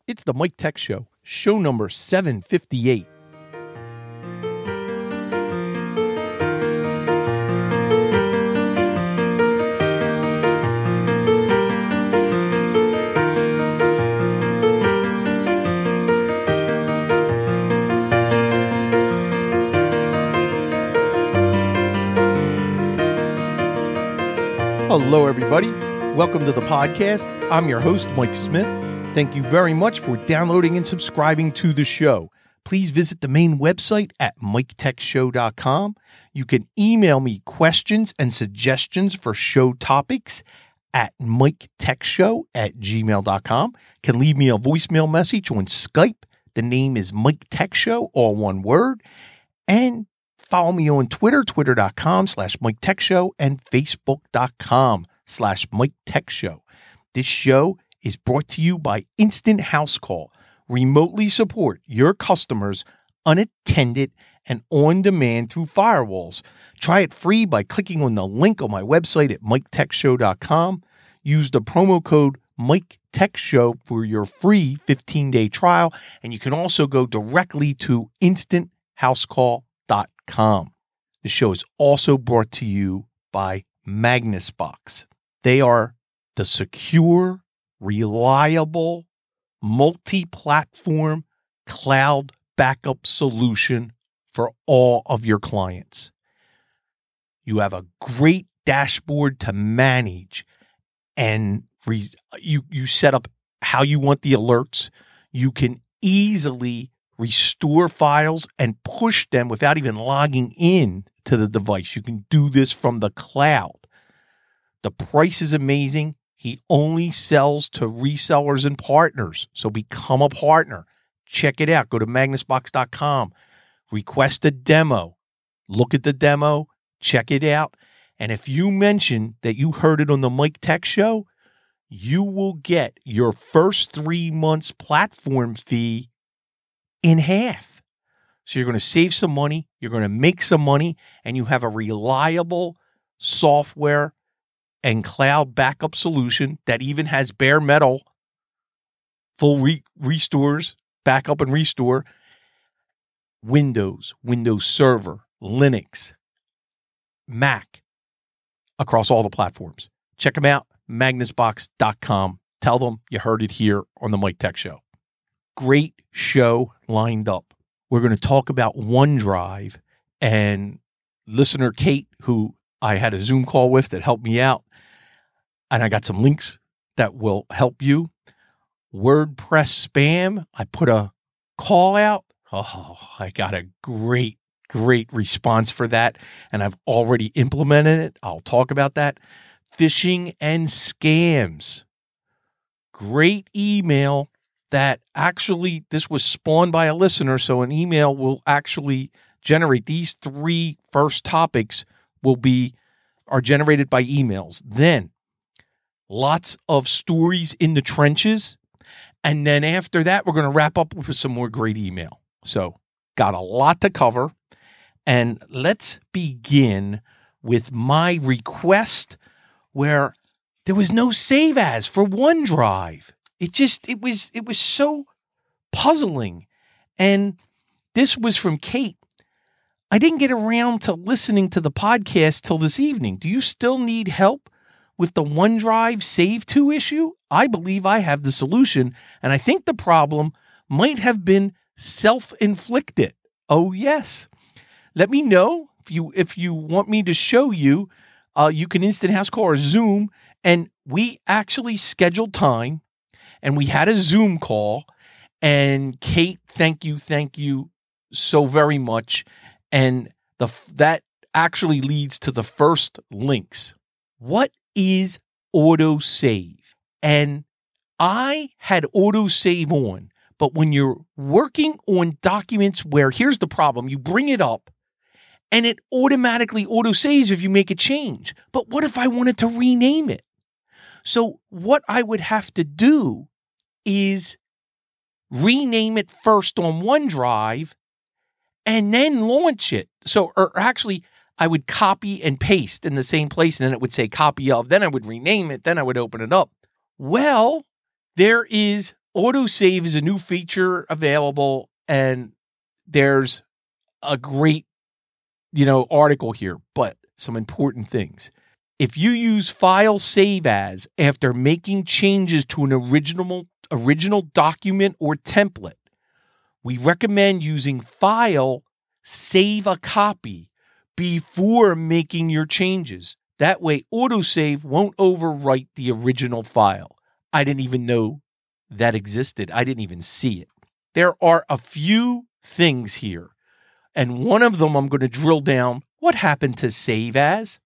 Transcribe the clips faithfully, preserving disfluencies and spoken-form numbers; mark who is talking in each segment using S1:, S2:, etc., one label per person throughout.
S1: It's the Mike Tech Show, show number seven fifty-eight. Hello, everybody. Welcome to the podcast. I'm your host, Mike Smith. Thank you very much for downloading and subscribing to the show. Please visit the main website at mike tech show dot com. You can email me questions and suggestions for show topics at mike tech show at gmail dot com. You can leave me a voicemail message on Skype. The name is Mike Tech Show, all one word. And follow me on Twitter, twitter.com slash Mike Tech Show and facebook.com slash Mike Tech Show. This show is brought to you by Instant House Call. Remotely support your customers unattended and on demand through firewalls. Try it free by clicking on the link on my website at mike tech show dot com. Use the promo code Mike Tech Show for your free fifteen-day trial, and you can also go directly to instant house call dot com. The show is also brought to you by MagnusBox. They are the secure, reliable, multi-platform cloud backup solution for all of your clients. You have a great dashboard to manage, and re- you, you set up how you want the alerts. You can easily restore files and push them without even logging in to the device. You can do this from the cloud. The price is amazing. He only sells to resellers and partners. So become a partner. Check it out. Go to magnus box dot com. Request a demo. Look at the demo. Check it out. And if you mention that you heard it on the Mike Tech Show, you will get your first three months platform fee in half. So you're going to save some money. You're going to make some money. And you have a reliable software and cloud backup solution that even has bare metal, full re- restores, backup and restore, Windows, Windows Server, Linux, Mac, across all the platforms. Check them out, magnus box dot com. Tell them you heard it here on the Mike Tech Show. Great show lined up. We're going to talk about OneDrive, and listener Kate, who I had a Zoom call with that helped me out, and I got some links that will help you. WordPress spam, I put a call out. Oh, I got a great, great response for that, and I've already implemented it. I'll talk about that. Phishing and scams. Great email that actually, this was spawned by a listener, so an email will actually generate. These three first topics will be, are generated by emails. Then, lots of stories in the trenches. And then after that, we're going to wrap up with some more great email. So, got a lot to cover. And let's begin with my request where there was no save as for OneDrive. It just, it was, it was so puzzling. And this was from Kate. I didn't get around to listening to the podcast till this evening. Do you still need help with the OneDrive Save To issue? I believe I have the solution, and I think the problem might have been self-inflicted. Oh, yes. Let me know if you if you want me to show you. Uh, you can Instant House Call or Zoom, and we actually scheduled time, and we had a Zoom call, and Kate, thank you, thank you so very much. And the that actually leads to the first links. What is autosave? And I had autosave on, but when you're working on documents where, here's the problem, you bring it up and it automatically autosaves if you make a change. But what if I wanted to rename it? So what I would have to do is rename it first on OneDrive and then launch it. So, or actually, I would copy and paste in the same place, and then it would say copy of. Then I would rename it. Then I would open it up. Well, there is autosave is a new feature available, and there's a great, you know, article here, but some important things. If you use file save as after making changes to an original original document or template, we recommend using file save a copy before making your changes. That way, autosave won't overwrite the original file. I didn't even know that existed. I didn't even see it. There are a few things here, and one of them I'm going to drill down. What happened to save as?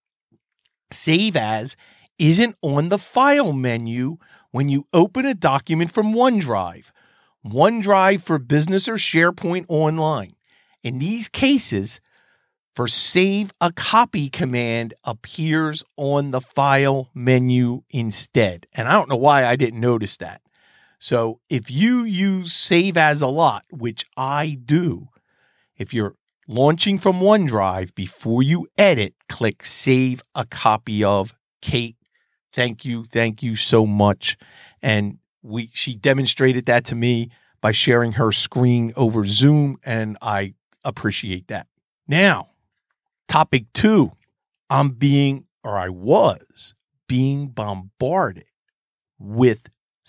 S1: Save as isn't on the file menu when you open a document from OneDrive. OneDrive for Business or SharePoint Online. In these cases, for save a copy command appears on the file menu instead. And I don't know why I didn't notice that. So if you use save as a lot, which I do, if you're launching from OneDrive, before you edit, click save a copy of. Kate, thank you. Thank you so much. And we she demonstrated that to me by sharing her screen over Zoom, and I appreciate that. Now, topic two, I'm being, or I was being bombarded with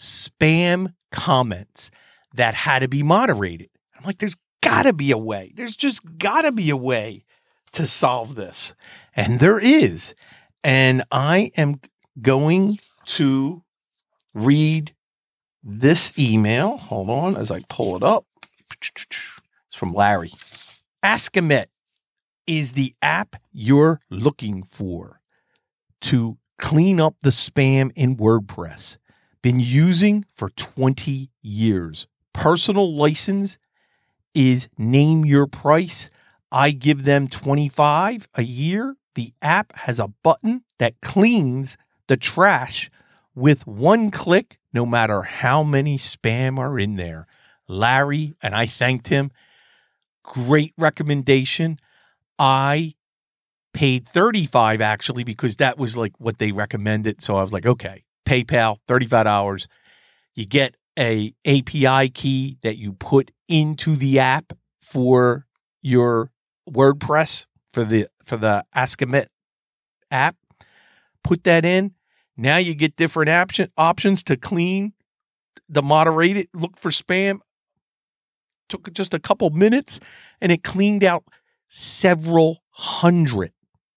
S1: spam comments that had to be moderated. I'm like, there's got to be a way. There's just got to be a way to solve this. And there is. And I am going to read this email. Hold on as I pull it up. It's from Larry. Askamet is the app you're looking for to clean up the spam in WordPress. Been using for twenty years. Personal license is Name Your Price. I give them twenty-five dollars a year. The app has a button that cleans the trash with one click, no matter how many spam are in there. Larry, and I thanked him. Great recommendation. I paid thirty-five dollars actually, because that was like what they recommended. So I was like, okay, PayPal, thirty-five dollars. You get a A P I key that you put into the app for your WordPress, for the for the Askamet app. Put that in. Now you get different option, options to clean the moderated. Look for spam. Took just a couple minutes, and it cleaned out several hundred.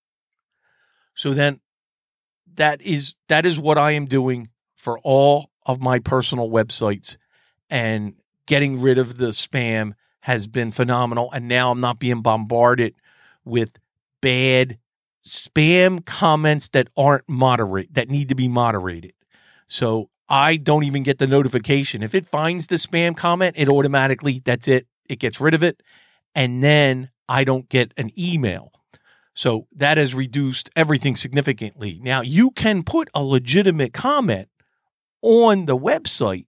S1: So then that is that is what I am doing for all of my personal websites, and getting rid of the spam has been phenomenal. And now I'm not being bombarded with bad spam comments that aren't moderate, that need to be moderated. So I don't even get the notification. If it finds the spam comment, it automatically, that's it. It gets rid of it. And then I don't get an email. So that has reduced everything significantly. Now, you can put a legitimate comment on the website,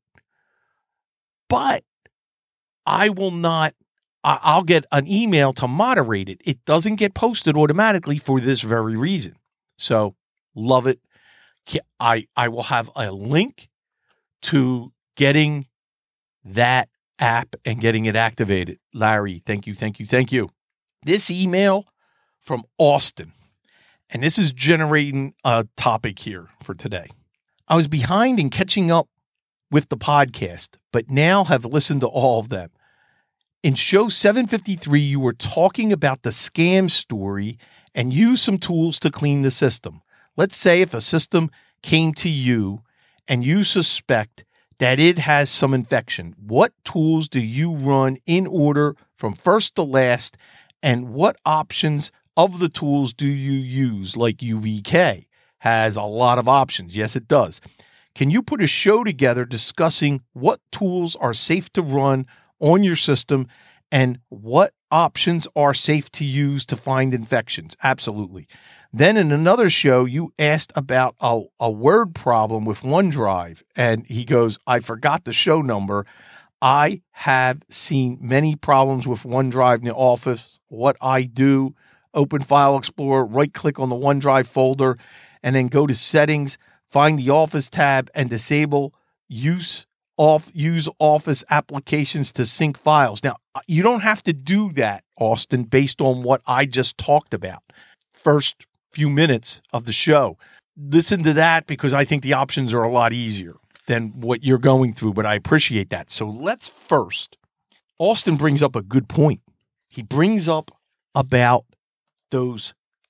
S1: but I will not, I'll get an email to moderate it. It doesn't get posted automatically for this very reason. So love it. I, I will have a link to getting that app and getting it activated. Larry, thank you, thank you, thank you. This email from Austin, and this is generating a topic here for today. I was behind in catching up with the podcast, but now have listened to all of them. In show seven fifty-three, you were talking about the scam story and used some tools to clean the system. Let's say if a system came to you and you suspect that it has some infection, what tools do you run in order from first to last, and what options of the tools do you use? Like U V K has a lot of options. Yes, it does. Can you put a show together discussing what tools are safe to run on your system and what options are safe to use to find infections? Absolutely. Then in another show, you asked about a, a word problem with OneDrive, and he goes, I forgot the show number. I have seen many problems with OneDrive in the office. What I do, open File Explorer, right-click on the OneDrive folder, and then go to Settings, find the Office tab, and disable use off use Office applications to sync files. Now, you don't have to do that, Austin, based on what I just talked about. First few minutes of the show. Listen to that because I think the options are a lot easier than what you're going through, but I appreciate that. So let's first, Austin brings up a good point. He brings up about those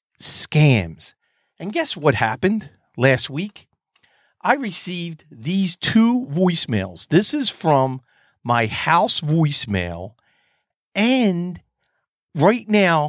S1: scams. And guess what happened last week? I received these two voicemails. This is from my house voicemail. And right now,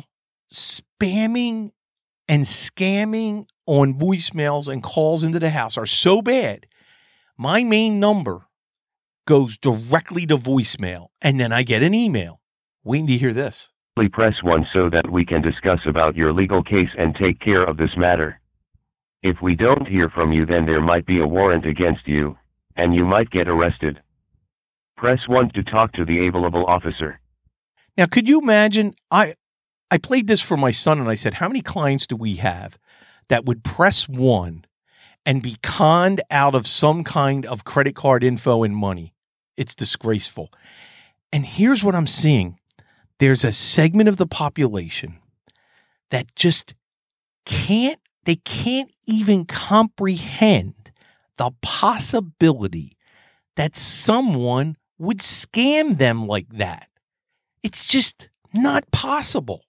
S1: spamming and scamming on voicemails and calls into the house are so bad. My main number goes directly to voicemail, and then I get an email. Waiting to hear this.
S2: Please press one so that we can discuss about your legal case and take care of this matter. If we don't hear from you, then there might be a warrant against you, and you might get arrested. Press one to talk to the available officer.
S1: Now, could you imagine? I I played this for my son, and I said, how many clients do we have that would press one and be conned out of some kind of credit card info and money? It's disgraceful. And here's what I'm seeing. There's a segment of the population that just can't, they can't even comprehend the possibility that someone would scam them like that. It's just not possible.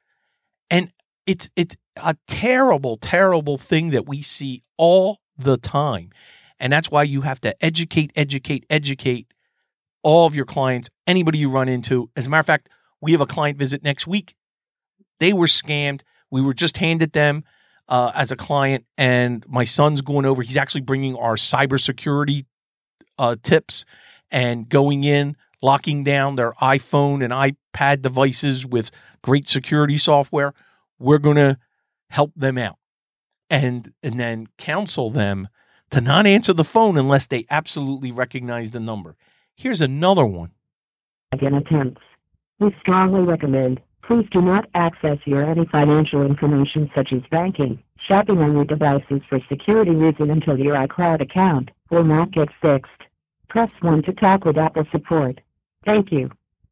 S1: And it's it's a terrible, terrible thing that we see all the time. And that's why you have to educate, educate, educate all of your clients, anybody you run into. As a matter of fact, we have a client visit next week. They were scammed. We were just handed them uh, as a client, and my son's going over. He's actually bringing our cybersecurity uh, tips and going in, locking down their iPhone and iPad devices with great security software. We're going to help them out and and then counsel them to not answer the phone unless they absolutely recognize the number. Here's another one.
S3: Again, attempts. We strongly recommend, please do not access your any financial information such as banking, shopping on your devices for security reasons until your iCloud account will not get fixed. Press one to talk with Apple support. Thank you.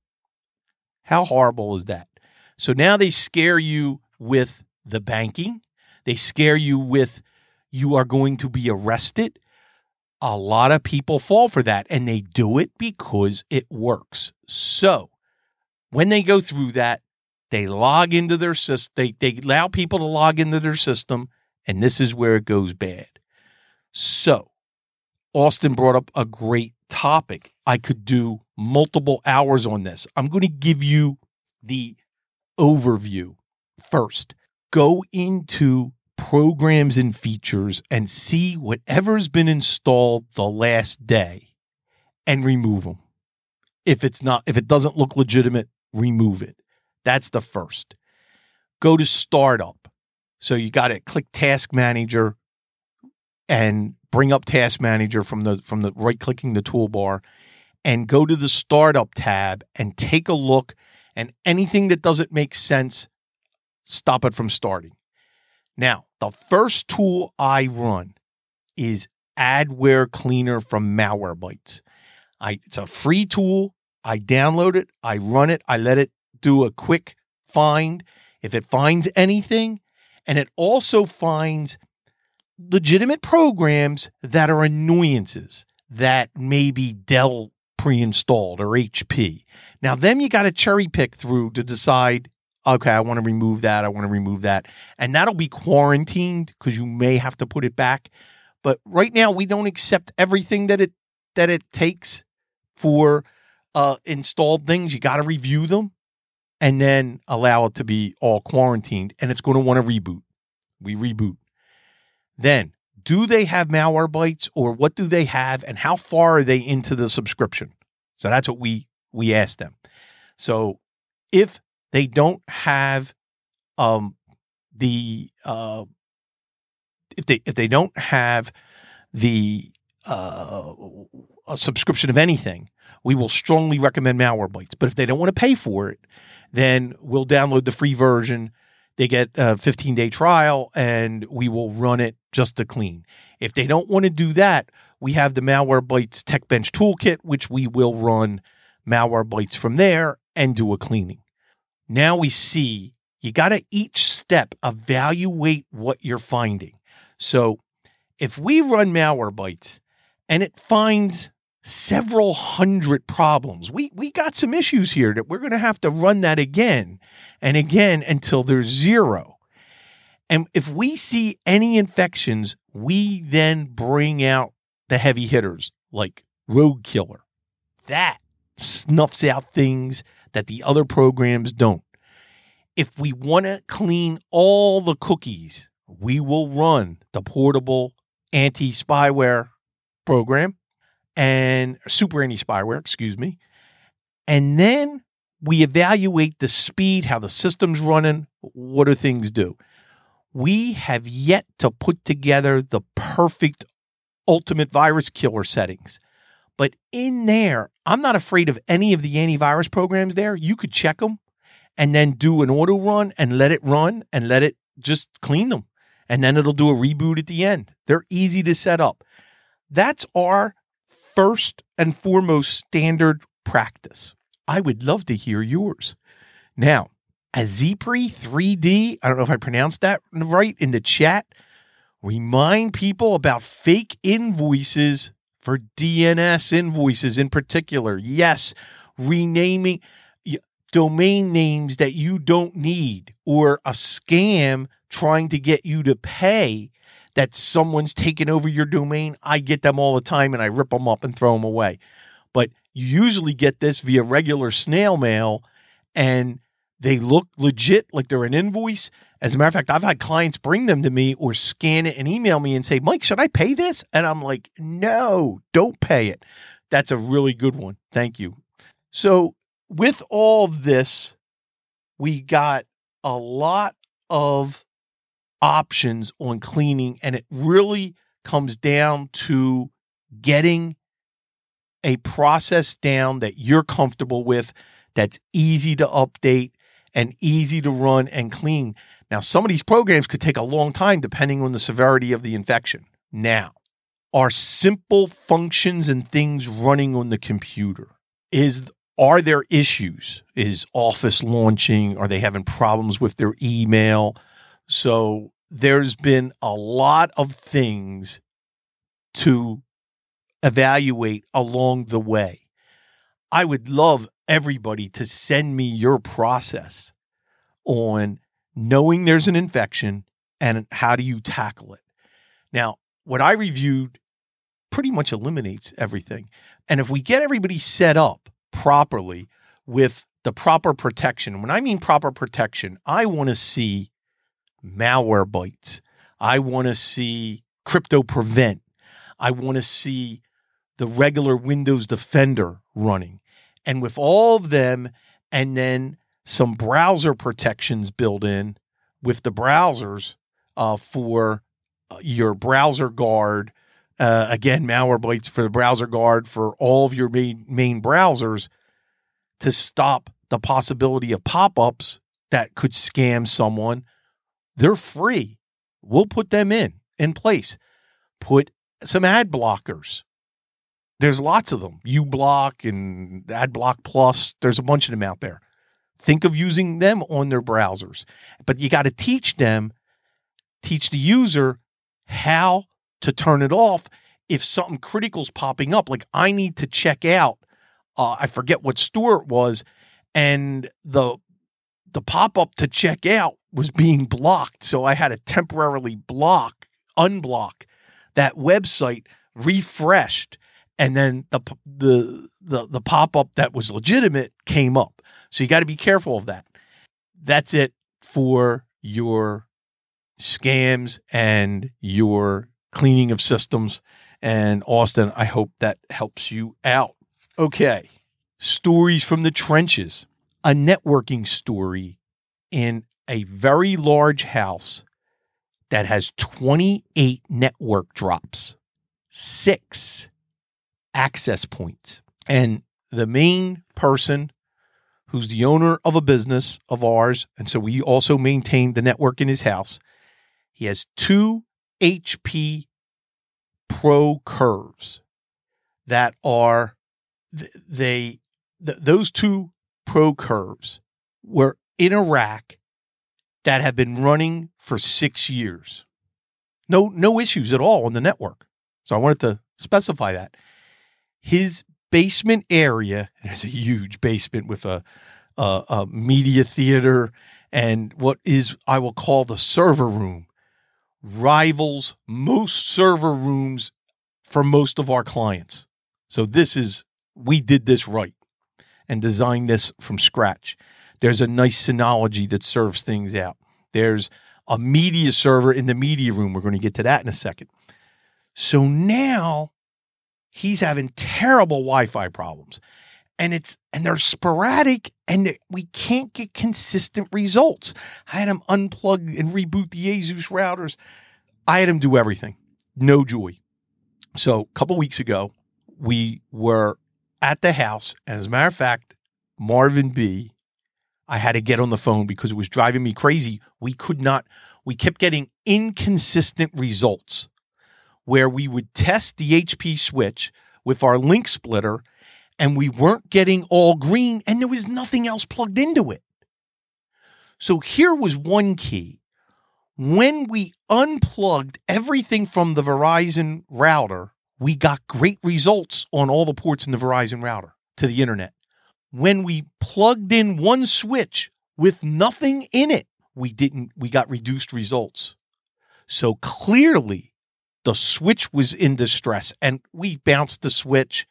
S1: How horrible is that? So now they scare you with the banking. They scare you with you are going to be arrested. A lot of people fall for that, and they do it because it works. So when they go through that, they log into their system. They, they allow people to log into their system, and this is where it goes bad. So Austin brought up a great topic. I could do multiple hours on this. I'm going to give you the overview first. Go into programs and features and see whatever's been installed the last day and remove them. If it's not, if it doesn't look legitimate, remove it. That's the first. Go to startup. So you got to click Task Manager and bring up Task Manager from the from the right clicking the toolbar and go to the startup tab and take a look, and anything that doesn't make sense, stop it from starting. Now, the first tool I run is Adware Cleaner from Malwarebytes. I, it's a free tool. I download it. I run it. I let it do a quick find. If it finds anything, and it also finds legitimate programs that are annoyances that may be Dell pre-installed or H P. Now, them you got to cherry pick through to decide, okay, I want to remove that. I want to remove that. And that'll be quarantined because you may have to put it back. But right now, we don't accept everything that it that it takes for uh, installed things. You got to review them and then allow it to be all quarantined. And it's going to want to reboot. We reboot. Then, do they have Malwarebytes, or what do they have, and how far are they into the subscription? So that's what we we ask them. So if they don't have um, the uh, if they if they don't have the uh, a subscription of anything, we will strongly recommend Malwarebytes. But if they don't want to pay for it, then we'll download the free version. They get a fifteen-day trial, and we will run it just to clean. If they don't want to do that, we have the Malwarebytes TechBench Toolkit, which we will run Malwarebytes from there and do a cleaning. Now we see you got to each step evaluate what you're finding. So if we run Malwarebytes and it finds several hundred problems, we, we got some issues here that we're going to have to run that again and again until there's zero. And if we see any infections, we then bring out the heavy hitters like Rogue Killer. That snuffs out things that the other programs don't. If we want to clean all the cookies, we will run the portable anti-spyware program and super anti-spyware, excuse me. And then we evaluate the speed, how the system's running, what do things do. We have yet to put together the perfect ultimate virus killer settings. But in there, I'm not afraid of any of the antivirus programs there. You could check them and then do an auto run and let it run and let it just clean them. And then it'll do a reboot at the end. They're easy to set up. That's our first and foremost standard practice. I would love to hear yours. Now, Azipri three D, I don't know if I pronounced that right in the chat, remind people about fake invoices for D N S invoices in particular. Yes, renaming domain names that you don't need, or a scam trying to get you to pay that someone's taken over your domain. I get them all the time and I rip them up and throw them away. But you usually get this via regular snail mail and they look legit, like they're an invoice. As a matter of fact, I've had clients bring them to me or scan it and email me and say, Mike, should I pay this? And I'm like, no, don't pay it. That's a really good one. Thank you. So with all this, we got a lot of options on cleaning, and it really comes down to getting a process down that you're comfortable with, that's easy to update and easy to run and clean. Now, some of these programs could take a long time depending on the severity of the infection. Now, are simple functions and things running on the computer? Is Are there issues? Is Office launching? Are they having problems with their email? So there's been a lot of things to evaluate along the way. I would love everybody to send me your process on knowing there's an infection and how do you tackle it. Now, what I reviewed pretty much eliminates everything. And if we get everybody set up properly with the proper protection, when I mean proper protection, I want to see Malwarebytes. I want to see Crypto Prevent. I want to see the regular Windows Defender running. And with all of them, and then some browser protections built in with the browsers uh, for uh, your browser guard. Uh, again, Malwarebytes for the browser guard for all of your main, main browsers to stop the possibility of pop-ups that could scam someone. They're free. We'll put them in, in place. Put some ad blockers. There's lots of them. uBlock and AdBlock Plus. There's a bunch of them out there. Think of using them on their browsers. But you got to teach them, teach the user how to turn it off if something critical is popping up. Like I need to check out, uh, I forget what store it was, and the the pop-up to check out was being blocked. So I had to temporarily block, unblock that website, refreshed, and then the the the, the pop-up that was legitimate came up. So you got to be careful of that. That's it for your scams and your cleaning of systems. And Austin, I hope that helps you out. Okay. Stories from the trenches. A networking story in a very large house that has twenty-eight network drops, six access points. And the main person who's the owner of a business of ours, and so we also maintain the network in his house, he has two H P pro curves that are, they, th- those two pro curves were in a rack that have been running for six years. No, no issues at all on the network. So I wanted to specify that. His basement area, there's a huge basement with a, a, a media theater and what is, I will call the server room, rivals most server rooms for most of our clients. So this is, we did this right and designed this from scratch. There's a nice Synology that serves things out. There's a media server in the media room. We're going to get to that in a second. So now he's having terrible Wi-Fi problems, and it's and they're sporadic, and we can't get consistent results. I had him unplug and reboot the ASUS routers. I had him do everything. No joy. So a couple weeks ago, we were at the house, and as a matter of fact, Marvin B., I had to get on the phone because it was driving me crazy. We could not, we kept getting inconsistent results where we would test the H P switch with our link splitter and we weren't getting all green and there was nothing else plugged into it. So here was one key. When we unplugged everything from the Verizon router, we got great results on all the ports in the Verizon router to the internet. When we plugged in one switch with nothing in it, we didn't, we got reduced results. So clearly the switch was in distress and we bounced the switch.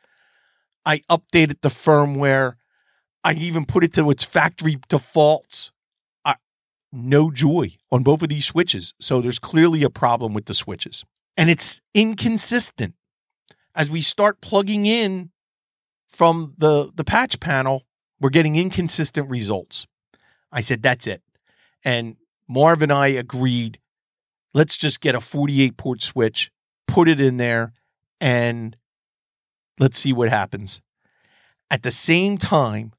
S1: I updated the firmware. I even put it to its factory defaults. I, no joy on both of these switches. So there's clearly a problem with the switches and it's inconsistent. As we start plugging in from the, the patch panel, we're getting inconsistent results. I said, that's it. And Marv and I agreed, let's just get a forty-eight port switch, put it in there, and let's see what happens. At the same time,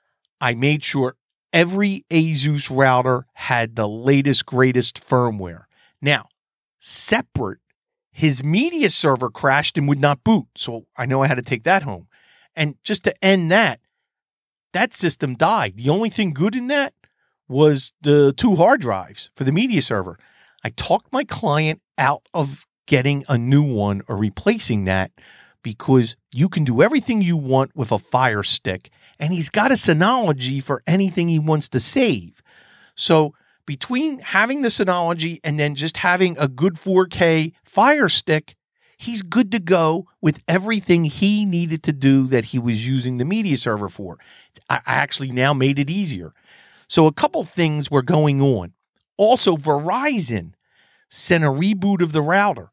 S1: I made sure every ASUS router had the latest, greatest firmware. Now, separate, his media server crashed and would not boot. So I know I had to take that home. And just to end that, that system died. The only thing good in that was the two hard drives for the media server. I talked my client out of getting a new one or replacing that because you can do everything you want with a Fire Stick, and he's got a Synology for anything he wants to save. So between having the Synology and then just having a good four K Fire Stick, he's good to go with everything he needed to do that he was using the media server for. I actually now made it easier. So a couple things were going on. Also, Verizon sent a reboot of the router.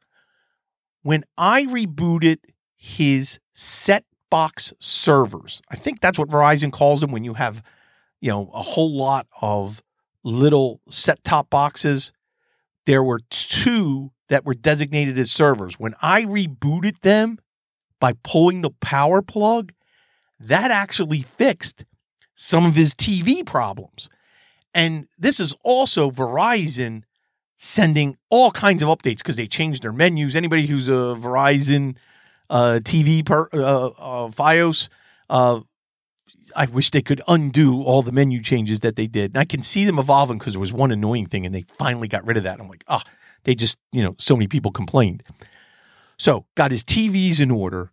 S1: When I rebooted his set box servers, I think that's what Verizon calls them when you have, you know, a whole lot of little set-top boxes. There were two that were designated as servers. When I rebooted them by pulling the power plug, that actually fixed some of his T V problems. And this is also Verizon sending all kinds of updates because they changed their menus. Anybody who's a Verizon uh, T V per, uh, uh, Fios, uh, I wish they could undo all the menu changes that they did. And I can see them evolving because there was one annoying thing and they finally got rid of that. I'm like, ah, oh, they just, you know, so many people complained. So got his T Vs in order.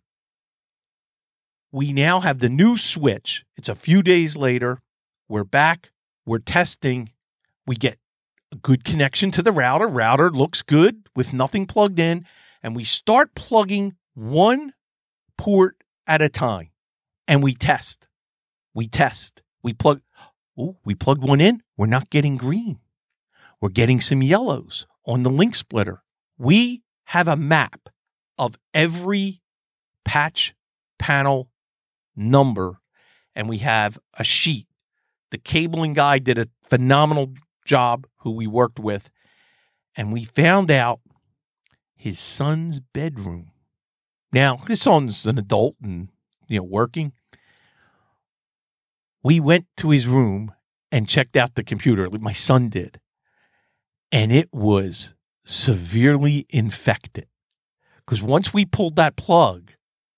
S1: We now have the new switch. It's a few days later. We're back. We're testing. We get a good connection to the router. Router looks good with nothing plugged in. And we start plugging one port at a time. And we test. We test. We plug. Oh, we plugged one in. We're not getting green. We're getting some yellows on the link splitter. We have a map of every patch panel number, and we have a sheet. The cabling guy did a phenomenal job, who we worked with, and we found out his son's bedroom. Now, his son's an adult and, you know, working. We went to his room and checked out the computer. My son did. And it was severely infected Because once we pulled that plug,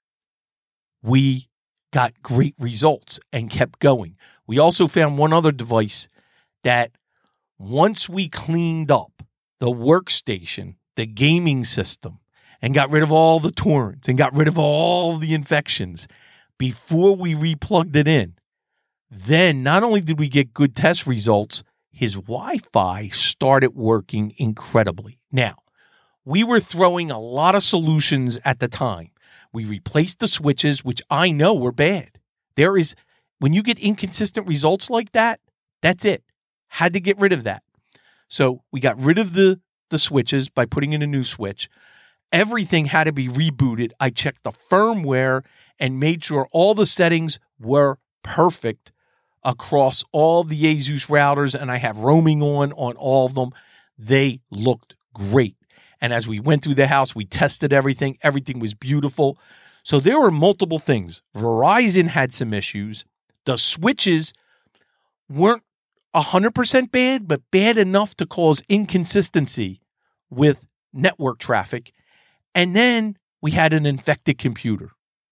S1: we got great results and kept going. We also found one other device that once we cleaned up the workstation, the gaming system, and got rid of all the torrents and got rid of all the infections before we replugged it in, then not only did we get good test results, his Wi-Fi started working incredibly. Now, we were throwing a lot of solutions at the time. We replaced the switches, which I know were bad. There is, when you get inconsistent results like that, that's it. Had to get rid of that. So we got rid of the, the switches by putting in a new switch. Everything had to be rebooted. I checked the firmware and made sure all the settings were perfect across all the ASUS routers, and I have roaming on on all of them. They looked great. And as we went through the house, we tested everything. Everything was beautiful. So there were multiple things. Verizon had some issues. The switches weren't one hundred percent bad, but bad enough to cause inconsistency with network traffic. And then we had an infected computer.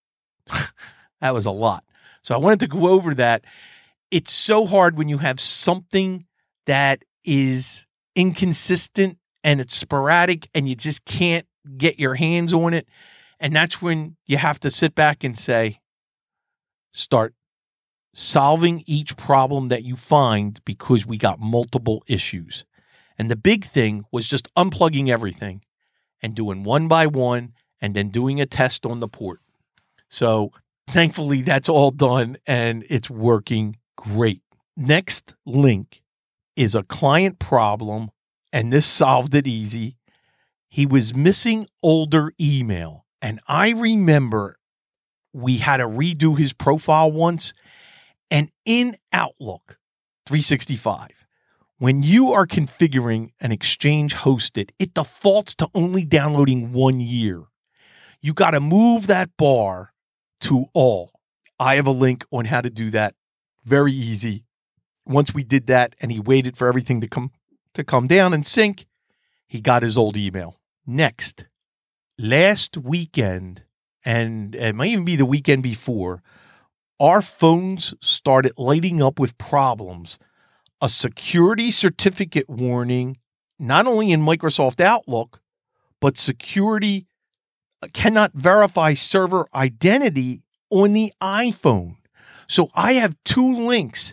S1: That was a lot. So I wanted to go over that. It's so hard when you have something that is inconsistent and it's sporadic and you just can't get your hands on it. And that's when you have to sit back and say, start solving each problem that you find because we got multiple issues. And the big thing was just unplugging everything and doing one by one and then doing a test on the port. So thankfully that's all done and it's working great. Next link is a client problem, and this solved it easy. He was missing older email, and I remember we had to redo his profile once, and in Outlook three sixty-five, when you are configuring an Exchange hosted, it defaults to only downloading one year. You got to move that bar to all. I have a link on how to do that. Very easy. Once we did that and he waited for everything to come to come down and sync, he got his old email. Next, last weekend, and it might even be the weekend before, our phones started lighting up with problems. A security certificate warning, not only in Microsoft Outlook, but security cannot verify server identity on the iPhone. So I have two links.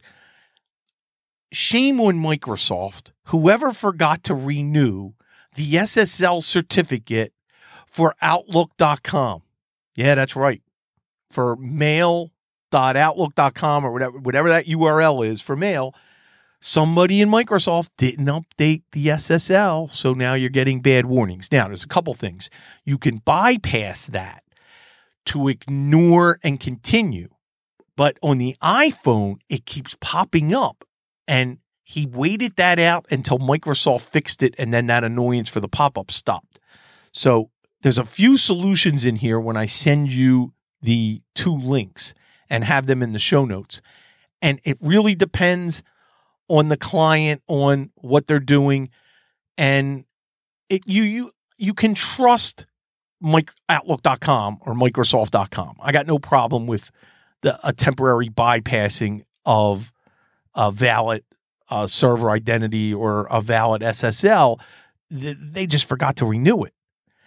S1: Shame on Microsoft, whoever forgot to renew the S S L certificate for Outlook dot com. Yeah, that's right. For mail dot outlook dot com or whatever, whatever that U R L is for mail, somebody in Microsoft didn't update the S S L, so now you're getting bad warnings. Now, there's a couple things. You can bypass that to ignore and continue. But on the iPhone, it keeps popping up. And he waited that out until Microsoft fixed it, and then that annoyance for the pop-up stopped. So there's a few solutions in here when I send you the two links and have them in the show notes. And it really depends on the client, on what they're doing. And it, you you you can trust Mike, Outlook dot com or Microsoft dot com. I got no problem with the a temporary bypassing of a valid uh, server identity or a valid S S L. Th- they just forgot to renew it.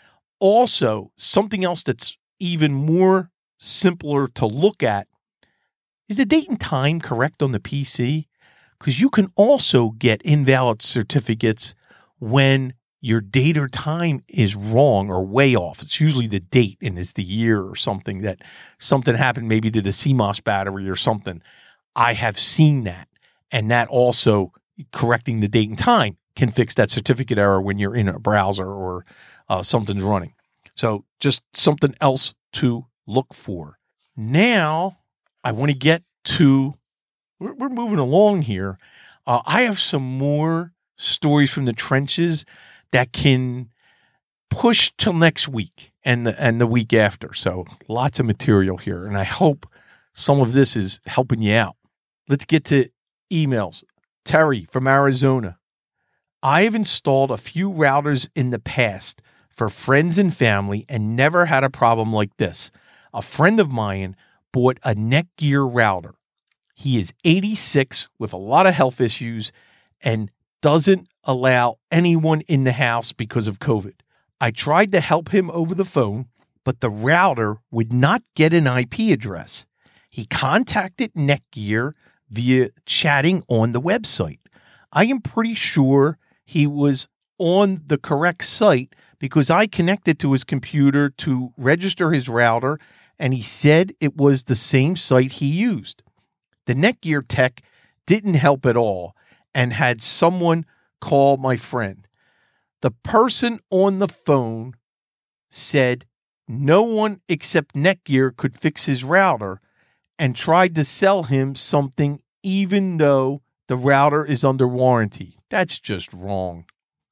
S1: Also, something else that's even more simpler to look at is the date and time correct on the P C? Because you can also get invalid certificates when your date or time is wrong or way off. It's usually the date and it's the year or something that something happened maybe to the C M O S battery or something. I have seen that. And that also, correcting the date and time, can fix that certificate error when you're in a browser or uh, something's running. So just something else to look for. Now, I want to get to, we're, we're moving along here. Uh, I have some more stories from the trenches that can push till next week and the, and the week after. So lots of material here. And I hope some of this is helping you out. Let's get to emails. Terry from Arizona. I have installed a few routers in the past for friends and family and never had a problem like this. A friend of mine bought a Netgear router. He is eighty-six with a lot of health issues and doesn't allow anyone in the house because of COVID. I tried to help him over the phone, but the router would not get an I P address. He contacted Netgear via chatting on the website. I am pretty sure he was on the correct site because I connected to his computer to register his router, and he said it was the same site he used. The Netgear tech didn't help at all and had someone call my friend. The person on the phone said no one except Netgear could fix his router and tried to sell him something even though the router is under warranty. That's just wrong.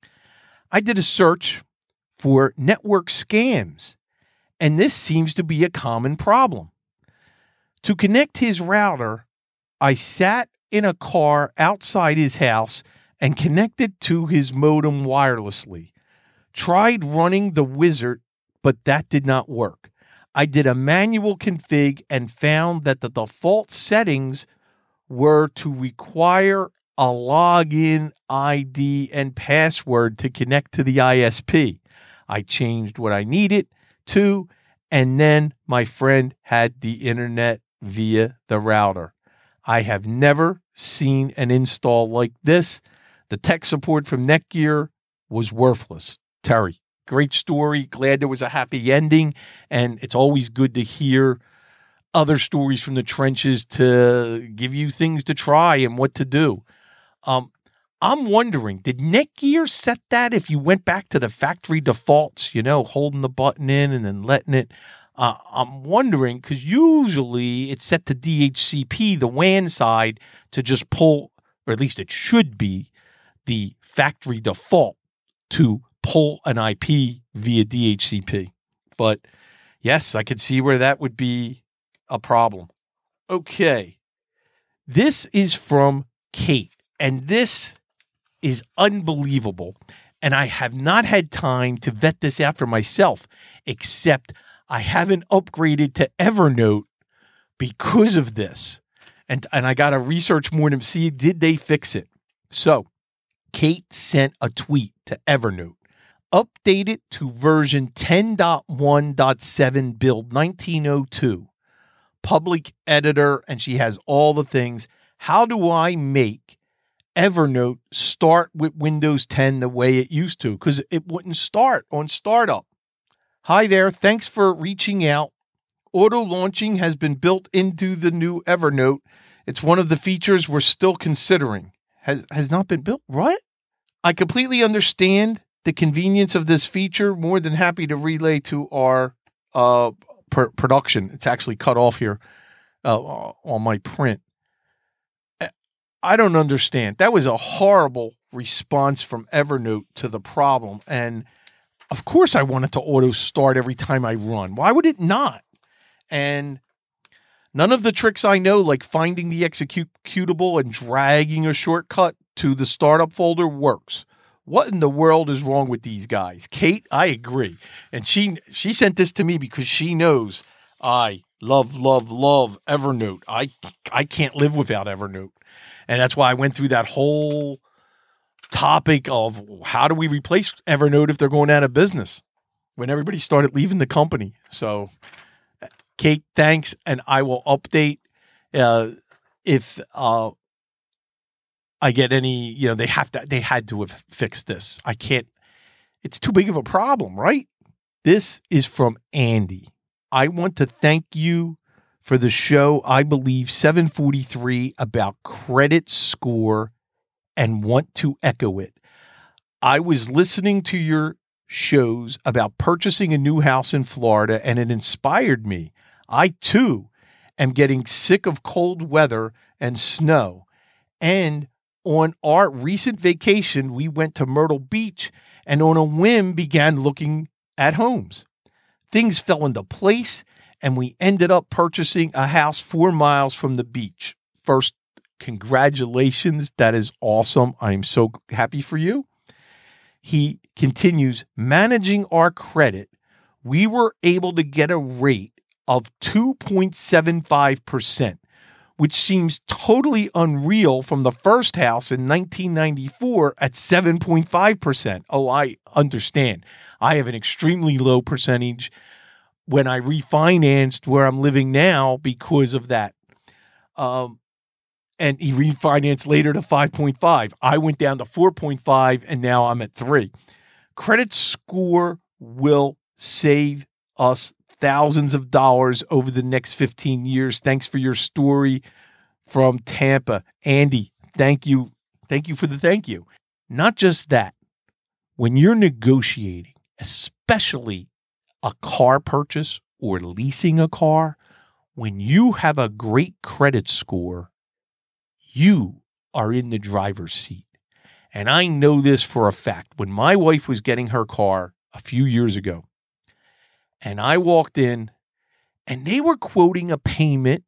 S1: I did a search for network scams, and this seems to be a common problem. To connect his router, I sat in a car outside his house and connected to his modem wirelessly. Tried running the wizard, but that did not work. I did a manual config and found that the default settings were to require a login I D and password to connect to the I S P. I changed what I needed to, and then my friend had the internet via the router. I have never seen an install like this. The tech support from Netgear was worthless. Terry, great story. Glad there was a happy ending. And it's always good to hear other stories from the trenches to give you things to try and what to do. Um, I'm wondering, did Netgear set that if you went back to the factory defaults, you know, holding the button in and then letting it? Uh, I'm wondering, because usually it's set to D H C P, the W A N side, to just pull, or at least it should be, the factory default to pull an I P via D H C P. But yes, I could see where that would be a problem. Okay. This is from Kate, and this is unbelievable. And I have not had time to vet this out for myself, except I haven't upgraded to Evernote because of this. And, and I got to research more to see, did they fix it? So Kate sent a tweet to Evernote. Update it to version ten point one point seven build nineteen oh two. Public editor, and she has all the things. How do I make Evernote start with Windows ten the way it used to? Because it wouldn't start on startup. Hi there. Thanks for reaching out. Auto launching has been built into the new Evernote. It's one of the features we're still considering. Has has not been built? What? I completely understand the convenience of this feature. More than happy to relay to our uh, pr- production. It's actually cut off here uh, on my print. I don't understand. That was a horrible response from Evernote to the problem. And of course I want it to auto start every time I run. Why would it not? And none of the tricks I know, like finding the executable and dragging a shortcut to the startup folder, works. What in the world is wrong with these guys? Kate, I agree. And she she sent this to me because she knows I love, love, love Evernote. I I can't live without Evernote. And that's why I went through that whole topic of how do we replace Evernote if they're going out of business when everybody started leaving the company. So, Kate, thanks. And I will update uh, if uh, I get any, you know, they have to, they had to have fixed this. I can't, it's too big of a problem, right? This is from Andy. I want to thank you for the show, I believe, seven forty-three, about credit score and want to echo it. I was listening to your shows about purchasing a new house in Florida, and it inspired me. I, too, am getting sick of cold weather and snow. And on our recent vacation, we went to Myrtle Beach and on a whim began looking at homes. Things fell into place, and we ended up purchasing a house four miles from the beach. First, congratulations. That is awesome. I am so happy for you. He continues, managing our credit, we were able to get a rate of two point seven five percent, which seems totally unreal from the first house in nineteen ninety-four at seven point five percent. Oh, I understand. I have an extremely low percentage when I refinanced where I'm living now because of that. Um, and he refinanced later to five point five. I went down to four point five, and now I'm at three. Credit score will save us thousands of dollars over the next fifteen years. Thanks for your story from Tampa. Andy, thank you. Thank you for the thank you. Not just that. When you're negotiating, especially a car purchase or leasing a car, when you have a great credit score, you are in the driver's seat. And I know this for a fact. When my wife was getting her car a few years ago, and I walked in, and they were quoting a payment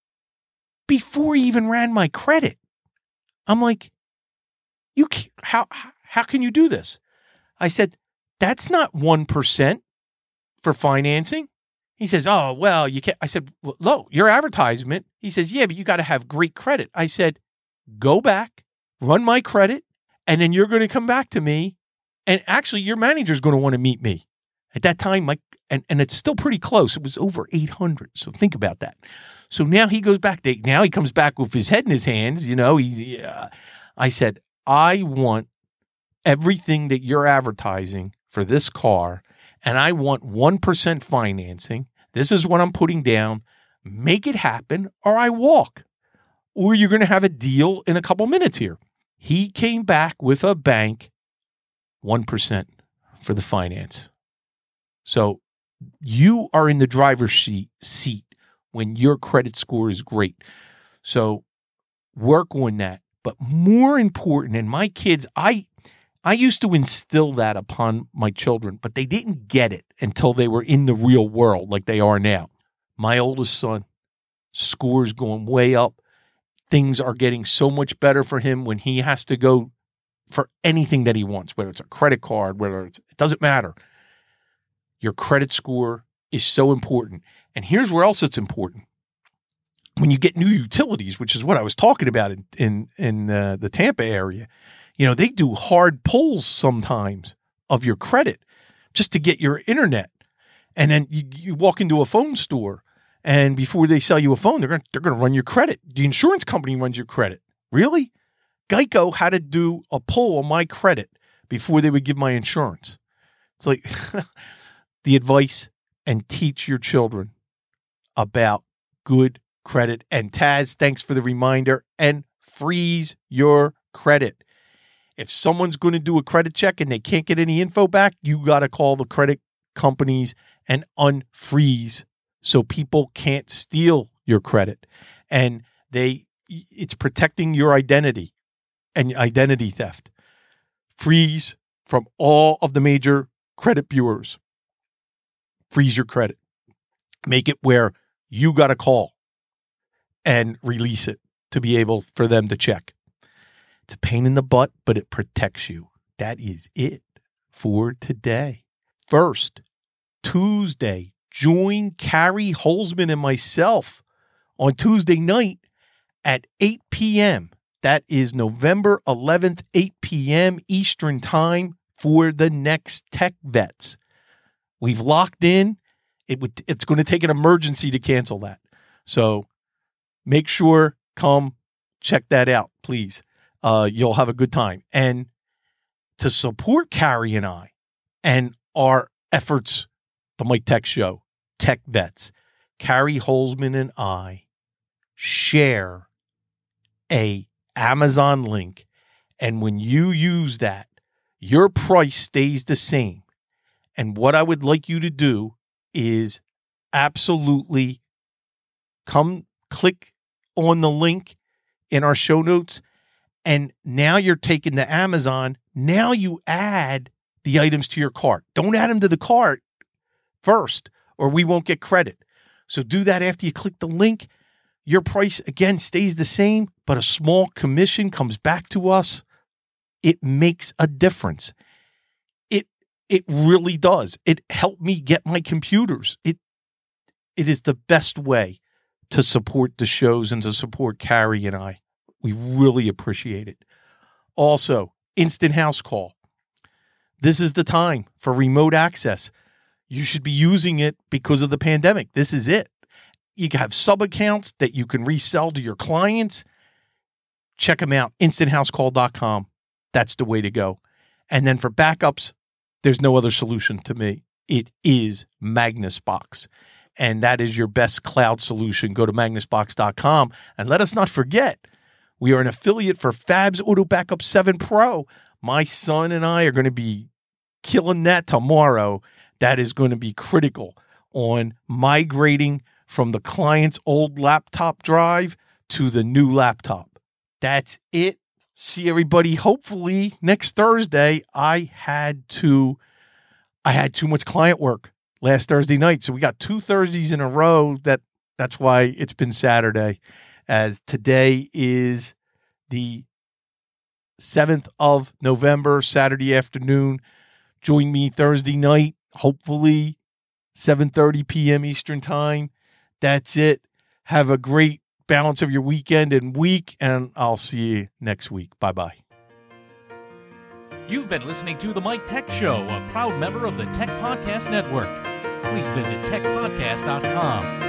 S1: before he even ran my credit. I'm like, you can't, how how can you do this? I said, that's not one percent for financing. He says, oh, well, you can't. I said, well, no, your advertisement. He says, yeah, but you got to have great credit. I said, go back, run my credit, and then you're going to come back to me. And actually, your manager's going to want to meet me. At that time, my and, and it's still pretty close. It was over eight hundred. So think about that. So now he goes back. They, now he comes back with his head in his hands. You know, he, uh, I said, I want everything that you're advertising for this car, and I want one percent financing. This is what I'm putting down. Make it happen, or I walk. Or you're going to have a deal in a couple minutes here. He came back with a bank, one percent for the finance. So you are in the driver's seat, seat when your credit score is great. So work on that. But more important, and my kids, I I used to instill that upon my children, but they didn't get it until they were in the real world like they are now. My oldest son, scores going way up. Things are getting so much better for him when he has to go for anything that he wants, whether it's a credit card, whether it's, it doesn't matter. Your credit score is so important. And here's where else it's important. When you get new utilities, which is what I was talking about in in, in uh, the Tampa area, you know, they do hard pulls sometimes of your credit just to get your internet. And then you, you walk into a phone store, and before they sell you a phone, they're going they're going to run your credit. The insurance company runs your credit. Really? Geico had to do a pull on my credit before they would give my insurance. It's like the advice, and teach your children about good credit. And Taz, thanks for the reminder, and freeze your credit. If someone's going to do a credit check and they can't get any info back, you got to call the credit companies and unfreeze so people can't steal your credit. And they, it's protecting your identity and identity theft. Freeze from all of the major credit bureaus. Freeze your credit. Make it where you got to call and release it to be able for them to check. It's a pain in the butt, but it protects you. That is it for today. First, Tuesday, join Carrie Holzman and myself on Tuesday night at eight p.m. That is November eleventh, eight p.m. Eastern Time for the next Tech Vets. We've locked in. It would, it's going to take an emergency to cancel that. So make sure, come check that out, please. Uh, you'll have a good time. And to support Carrie and I and our efforts, the Mike Tech Show, Tech Vets, Carrie Holzman and I share a Amazon link. And when you use that, your price stays the same. And what I would like you to do is absolutely come click on the link in our show notes. And now you're taking the Amazon. Now you add the items to your cart. Don't add them to the cart first, or we won't get credit. So do that after you click the link. Your price, again, stays the same, but a small commission comes back to us. It makes a difference. It It really does. It helped me get my computers. It it is the best way to support the shows and to support Carrie and I. We really appreciate it. Also, Instant House Call. This is the time for remote access. You should be using it because of the pandemic. This is it. You have sub accounts that you can resell to your clients. Check them out, instant house call dot com. That's the way to go. And then for backups, there's no other solution to me. It is MagnusBox. And that is your best cloud solution. Go to magnus box dot com. And let us not forget, we are an affiliate for Fabs Auto Backup seven Pro. My son and I are going to be killing that tomorrow. That is going to be critical on migrating from the client's old laptop drive to the new laptop. That's it. See everybody hopefully next Thursday. I had to I had too much client work last Thursday night. So we got two Thursdays in a row. That that's why it's been Saturday, as today is the seventh of November, Saturday afternoon. Join me Thursday night, hopefully seven thirty p.m. Eastern time. That's it. Have a great balance of your weekend and week, and I'll see you next week. Bye-bye.
S4: You've been listening to The Mike Tech Show, a proud member of the Tech Podcast Network. Please visit tech podcast dot com